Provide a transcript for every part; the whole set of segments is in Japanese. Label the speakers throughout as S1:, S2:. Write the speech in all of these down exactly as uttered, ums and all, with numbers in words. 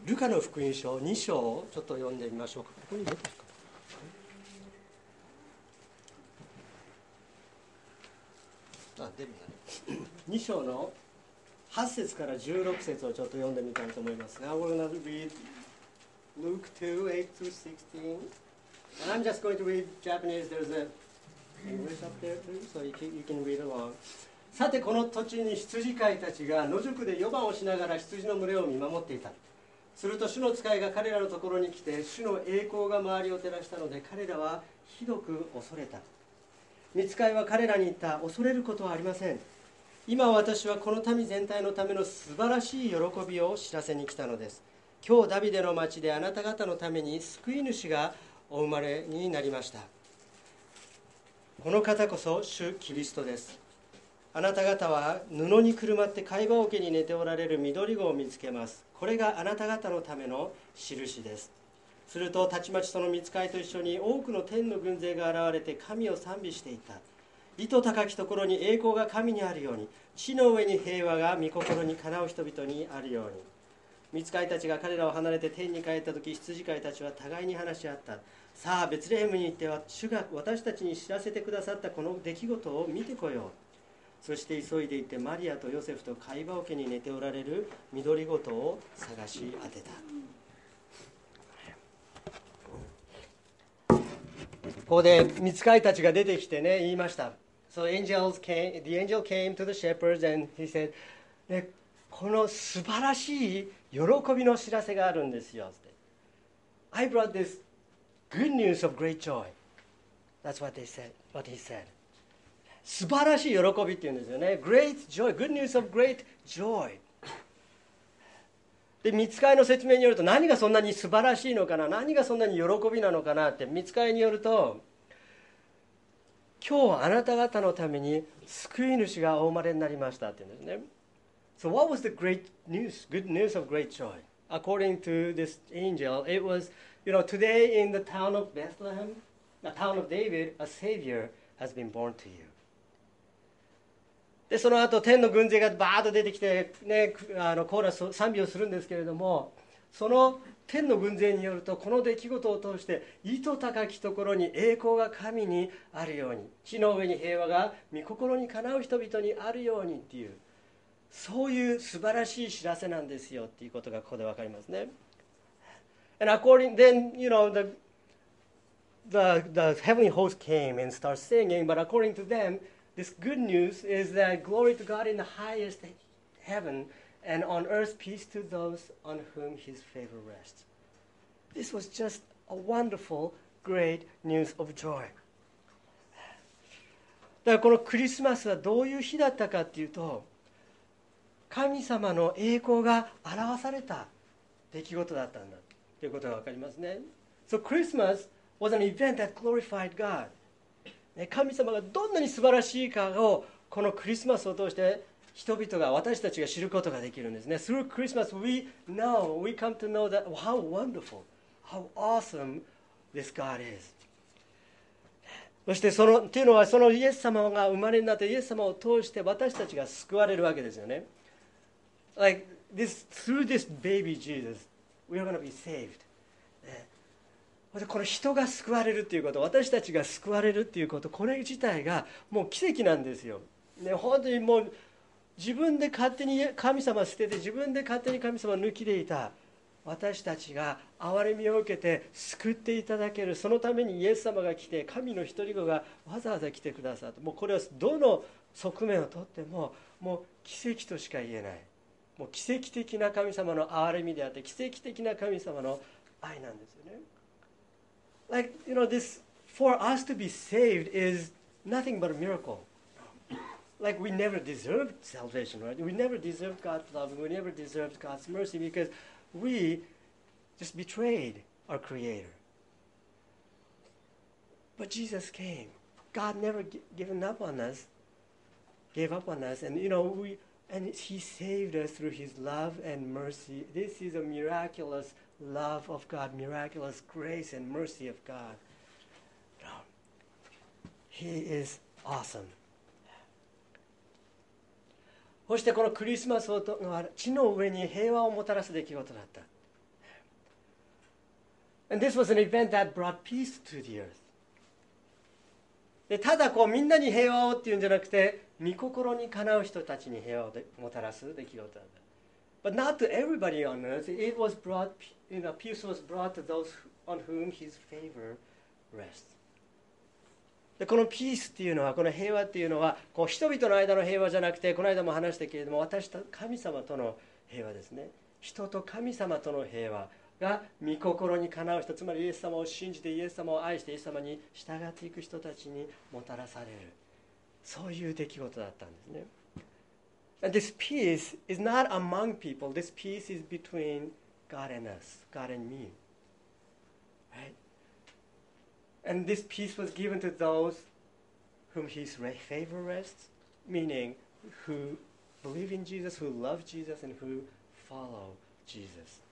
S1: ルカの福音書に章をちょっと読んでみましょうか。ここに出てるかな。あ、出るね。に章のはち節からじゅうろく節をちょっと読んでみたいと思います。Now we're going to read Luke two, eight through sixteen. And I'm just going to read Japanese. There's a English up there too, so you can, you can read along. さてこの土地に羊飼いたちが野宿で夜番をしながら羊の群れを見守っていた。すると主の使いが彼らのところに来て、主の栄光が周りを照らしたので、彼らはひどく恐れた。御使いは彼らに言った。恐れることはありません。今私はこの民全体のための素晴らしい喜びを知らせに来たのです。今日ダビデの町であなた方のために救い主がお生まれになりました。この方こそ主キリストです。あなた方は布にくるまって貝羽桶に寝ておられる緑子を見つけます。これがあなた方のための印です。するとたちまちその御使いと一緒に多くの天の軍勢が現れて神を賛美していた。意図高きところに栄光が神にあるように、地の上に平和が御心にかなう人々にあるように。御使いたちが彼らを離れて天に帰った時、羊飼いたちは互いに話し合った。さあベツレヘムに行っては主が私たちに知らせてくださったこの出来事を見てこよう。そして急いで行ってマリアとヨセフと貝羽桶に寝ておられる緑子を探し当てた。ここで御使いたちが出てきてね、言いました。So angels came, the angel came to the shepherds and he said, ね、この素晴らしい喜びの知らせがあるんですよ。I brought this good news of great joy. That's what they said, what he said. 素晴らしい喜びっていうんですよね。Great joy, good news of great joy. で、御使いの説明によると、何がそんなに素晴らしいのかな、何がそんなに喜びなのかなって、御使いによると、今日あなた方のために救い主がお生まれになりましたって言うんですね。So what was the great news, good news of great joy? According to this angel, it was, you know, today in the town of Bethlehem, the town of David, a Savior has been born to you. でその後天の軍勢がバーッと出てきて、ね、あのコーラス賛美をするんですけれども、その天の軍勢によると、この出来事を通して意図高きところに栄光が神にあるように、地の上に平和が御心にかなう人々にあるようにっていう、そういう素晴らしい知らせなんですよっていうことがここで分かりますね。And according then, you know, the the the heavenly host came and started singing, but according to them, this good news is that glory to God in the highest heaven, and on earth peace to those on whom his favor rests. This was just a wonderful, great news of joy. だからこのクリスマスはどういう日だったかっていうと、神様の栄光が表された出来事だったんだということが分かりますね。So Christmas was an event that glorified God. 神様がどんなに素晴らしいかをこのクリスマスを通して人々が、私たちが知ることができるんですね。Through Christmas we know, we come to know that how wonderful, how awesome this God is. そしてそのっていうのは、そのイエス様が生まれになってイエス様を通して私たちが救われるわけですよね。Like this, through this baby Jesus, we are going to be saved. この人が救われるということ、私たちが救われるということ、これ自体がもう奇跡なんですよ、ね、本当にもう自分で勝手に神様を捨てて、自分で勝手に神様を抜きでいた私たちが憐れみを受けて救っていただける、そのためにイエス様が来て、神の一人子がわざわざ来てくださった。もうこれはどの側面をとってももう奇跡としか言えない、もう奇跡的な神様の憐れみであって、奇跡的な神様の愛なんですよね。Like, you know, this, for us to be saved is nothing but a miracle. Like, we never deserved salvation, right? We never deserved God's love. We never deserved God's mercy because we just betrayed our Creator. But Jesus came. God never g- given up on us, gave up on us. And, you know, we, and He saved us through His love and mercy. This is a miraculous love of God, miraculous grace and mercy of God. No. He is awesome. そしてこのクリスマスは地の上に平和をもたらす出来事だった。 And this was an event that brought peace to the earth. でただこうみんなに平和をっていうんじゃなくて、御心にかなう人たちに平和をもたらす出来事だった。But not to everybody on earth. It was brought, you know, peace was brought to those on whom His favor rests. でこのピースっていうのは、この平和っていうのは、こう人々の間の平和じゃなくて、この間も話したけれども、私と神様との平和ですね。人と神様との平和が御心にかなう人、つまりイエス様を信じてイエス様を愛してイエス様に従っていく人たちにもたらされる、そういう出来事だったんですね。And this peace is not among people. This peace is between God and us, God and me. Right? And this peace was given to those whom His favor rests, meaning who believe in Jesus, who love Jesus, and who follow Jesus.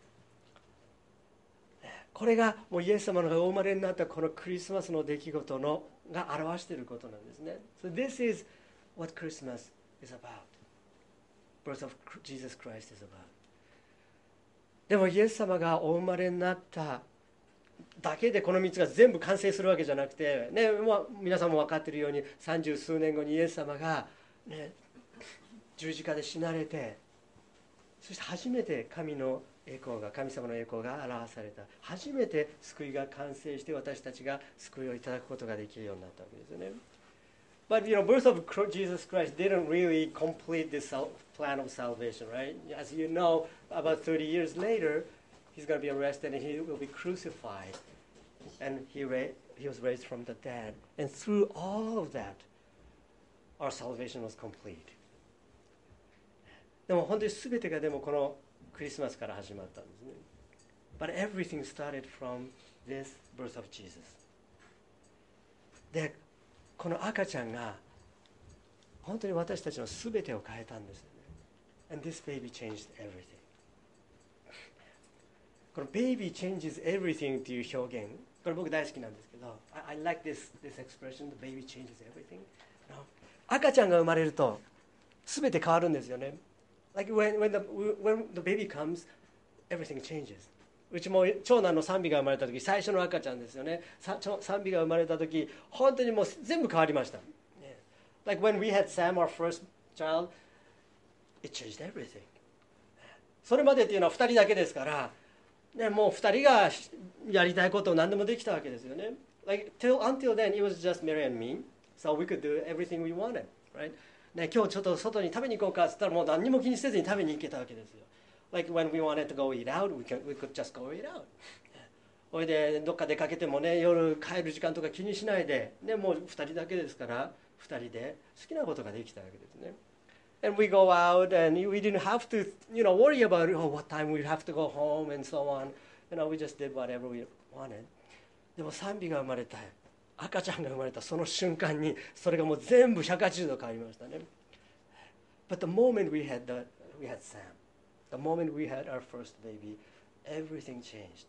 S1: これがもうイエス様がお生まれになったこのクリスマスの出来事のが表していることなんですね。So this is what Christmas is about. Birth of Jesus Christ is about. でもイエス様がお生まれになっただけでこのみっつが全部完成するわけじゃなくて、ね、まあ、皆さんも分かっているように三十数年後にイエス様が、ね、十字架で死なれて、そして初めて神の栄光が、神様の栄光が表された。初めて救いが完成して私たちが救いをいただくことができるようになったわけですよね。But you know, birth of Jesus Christ didn't really complete this plan of salvation, right? As you know, about thirty years later, He's going to be arrested and He will be crucified. And he, ra- he was raised from the dead. And through all of that, our salvation was complete. でも本当に全てがでもこのクリスマスから始まったんですね。But everything started from this birth of Jesus. で、この赤ちゃんが本当に私たちの全てを変えたんですよね。And this baby changed everything. この baby changes everything という表現、これ僕大好きなんですけど、I, I like this, this expression, the baby changes everything. No? 赤ちゃんが生まれると全て変わるんですよね。Like when, when, the, when the baby comes, everything changes. うちも長男の賛美が生まれた時、最初の赤ちゃんですよね。賛美が生まれた時、本当にもう全部変わりました。Like when we had Sam, our first child, it changed everything. それまでっていうのはふたりだけですから、ね、もうふたりがやりたいことを何でもできたわけですよね。Like till, until then, it was just Mary and me, so we could do everything we wanted, right? ね、今日ちょっと外に食べに行こうかって言ったらもう何にも気にせずに食べに行けたわけですよ。Like when we wanted to go eat out, we could, we could just go eat out. それでどっか出かけてもね、夜帰る時間とか気にしないで、ね、もうふたりだけですからふたりで好きなことができたわけですね。And we go out and we didn't have to, you know, worry about oh, what time we'd have to go home and so on. You know, we just did whatever we wanted. でも賛美が生まれた、赤ちゃんが生まれたその瞬間にそれがもう全部ひゃくはちじゅうど変わりましたね。But the moment we had, the, we had Sam, the moment we had our first baby, everything changed.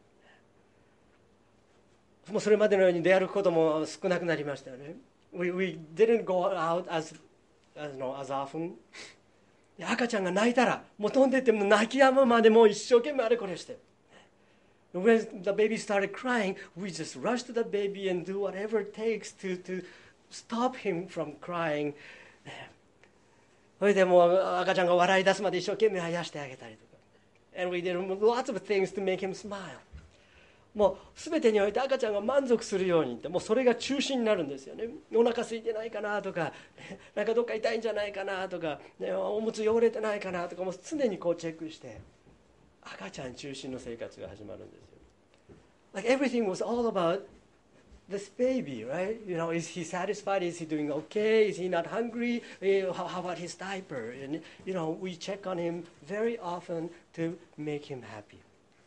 S1: もうそれまでのように出歩くことも少なくなりましたよね。We, we didn't go out as, as, no, as often. 赤ちゃんが泣いたらもう飛んでっても泣き止むまでもう一生懸命あれこれして。When the baby started crying, we just rush to the baby and do whatever it takes to, to stop him from crying. それでもう赤ちゃんが笑い出すまで一生懸命あやしてあげたりとか。And we did lots of things to make him smile. もう全てにおいて赤ちゃんが満足するようにって、もうそれが中心になるんですよね。お腹空いてないかなとか、なんかどっか痛いんじゃないかなとか、ね、おむつ汚れてないかなとか、もう常にこうチェックして赤ちゃん中心の生活が始まるんですよ。Like everything was all about this baby, right? You know, is he satisfied? Is he doing okay? Is he not hungry? How, how about his diaper? And you know, we check on him very often to make him happy.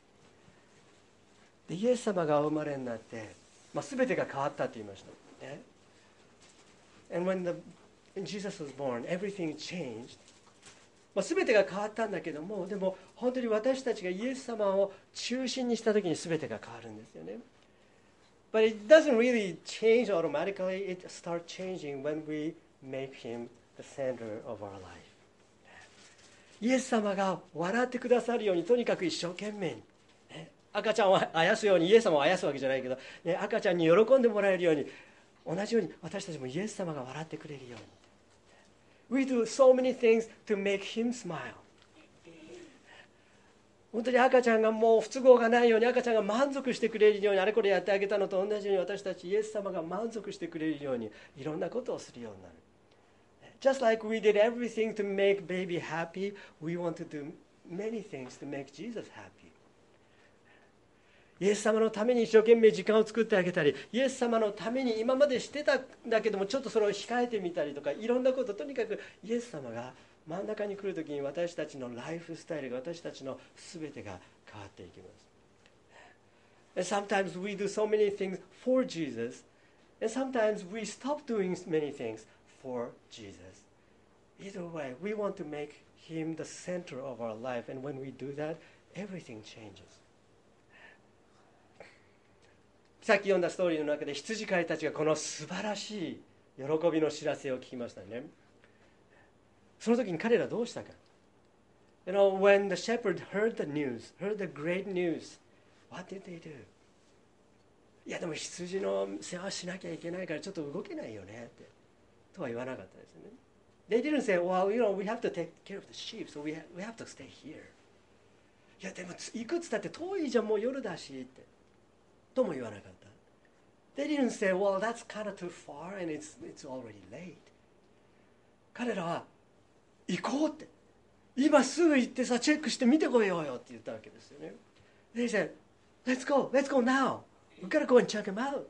S1: でイエス様がお生まれになって、まあ、全てが変わったと言いました、ね。And when, the, when Jesus was born, everything changed. まあ、全てが変わったんだけども、でも本当に私たちがイエス様を中心にした時に全てが変わるんですよね。But it doesn't really change automatically. It starts changing when we make him the center of our life. イエス様が笑ってくださるようにとにかく一生懸命に、ね、 赤ちゃんをあやすようにイエス様をあやすわけじゃないけど、ね、赤ちゃんに喜んでもらえるように、同じように私たちもイエス様が笑ってくれるように。We do so many things to make him smile。本当に赤ちゃんがもう不都合がないように、赤ちゃんが満足してくれるように、あれこれやってあげたのと同じように、私たちイエス様が満足してくれるようにいろんなことをするようになる。Just like we did everything to make baby happy, we want to do many things to make Jesus happy。 イエス様のために一生懸命時間を作ってあげたり、イエス様のために今までしてたんだけどもちょっとそれを控えてみたりとか、いろんなこと、とにかくイエス様が真ん中に来るときに私たちのライフスタイルが、私たちの全てが変わっていきます。And sometimes we do so many things for Jesus, and sometimes we stop doing many things for Jesus. Either way, we want to make him the center of our life, and when we do that, everything changes. さっき読んだストーリーの中で羊飼いたちがこの素晴らしい喜びの知らせを聞きましたね。その時に彼らどうしたか。You know, when the shepherd heard the news, heard the great news, what did they do? いやでも羊の世話しなきゃいけないからちょっと動けないよねってとは言わなかったですよね。They didn't say, well, you know, we have to take care of the sheep, so we have, we have to stay here. いやでもいくつだって遠いじゃん、もう夜だしってとも言わなかった。They didn't say, well, that's kind of too far and it's, it's already late. 彼らは行こうって、今すぐ行ってさチェックして見てこようよって言ったわけですよね。They said, let's go, let's go now. We gotta go and check him out.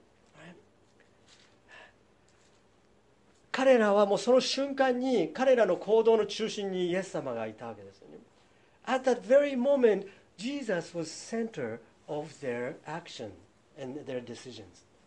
S1: 彼らはもうその瞬間に彼らの行動の中心にイエス様がいたわけですよね。At that very moment, Jesus was center of their action and their decisions.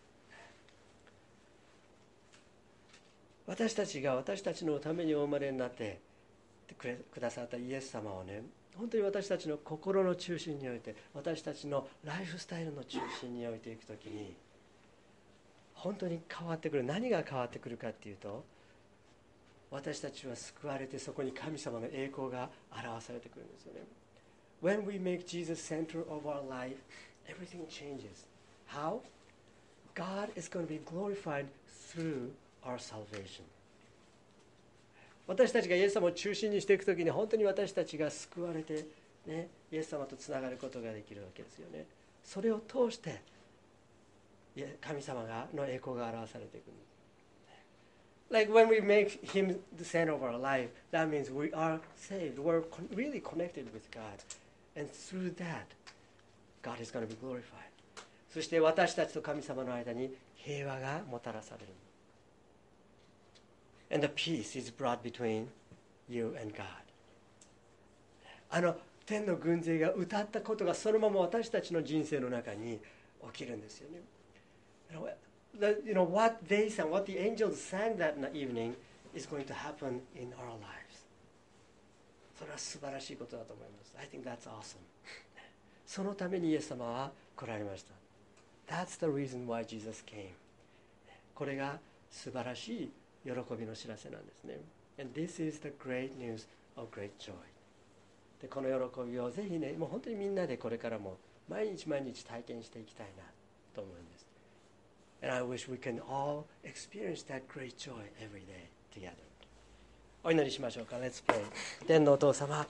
S1: 私たちが私たちのためにお生まれになってくださったイエス様をね、本当に私たちの心の中心において、私たちのライフスタイルの中心に置いていくときに本当に変わってくる。何が変わってくるかっていうと、私たちは救われてそこに神様の栄光が表されてくるんですよね。When we make Jesus center of our life, everything changes. How? God is going to be glorified through our salvation. 私たちがイエス様を中心にしていくときに本当に私たちが救われて、ね、イエス様とつながることができるわけですよね。それを通して神様がの栄光が表されていく。Like when we make him the center of our life, that means we are saved. We're really connected with God. And through that, God is going to be glorified. そして私たちと神様の間に平和がもたらされる。And the peace is brought between you and God. あの天の軍勢が歌ったことがそのまま私たちの人生の中に起きるんですよね。The, you know, what they sang, what the angels sang that evening is going to happen in our lives. それは素晴らしいことだと思います。I think that's awesome. そのためにイエス様は来られました。That's the reason why Jesus came. これが素晴らしい喜びの知らせなんですね。And this is the great news of great joy. でこの喜びをぜひね、もう本当にみんなでこれからも毎日毎日体験していきたいなと思うんです。And I wish we can all experience that great joy every day together. お祈りしましょうか。Let's pray. 天のお父様、本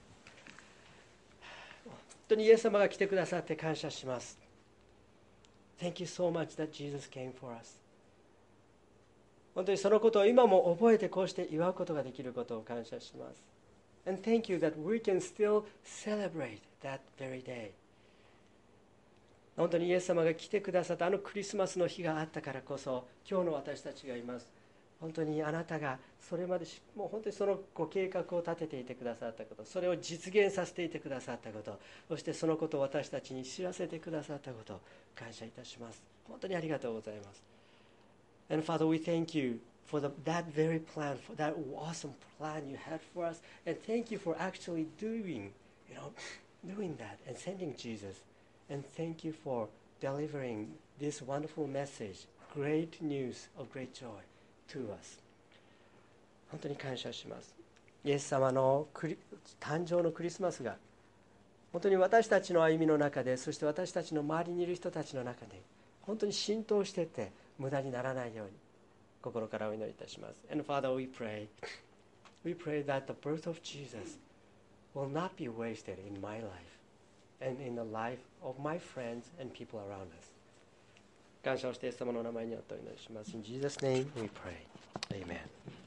S1: 当にイエス様が来てくださって感謝します。Thank you so much that Jesus came for us. 本当にそのことを今も覚えてこうして祝うことができることを感謝します。And thank you that we can still celebrate that very day.本当にイエス様が来てくださったあのクリスマスの日があったからこそ今日の私たちがいます。本当にあなたがそれまでもう本当にそのご計画を立てていてくださったこと、それを実現させていてくださったこと、そしてそのことを私たちに知らせてくださったことを感謝いたします。本当にありがとうございます。And Father, we thank you for the, that very plan, for that awesome plan you had for us, and thank you for actually doing, you know, doing that and sending Jesus.And thank you for delivering this wonderful message, great news of great joy to us. 本当に感謝します。イエス様のクリ誕生のクリスマスが本当に私たちの歩みの中で、そして私たちの周りにいる人たちの中で本当に浸透してて無駄にならないように心からお祈りいたします。 And Father, we pray we pray that the birth of Jesus will not be wasted in my life and in the life of my friends and people around us. 感謝をしてイエス様の名前によってお祈りします。 In Jesus' name we pray. Amen.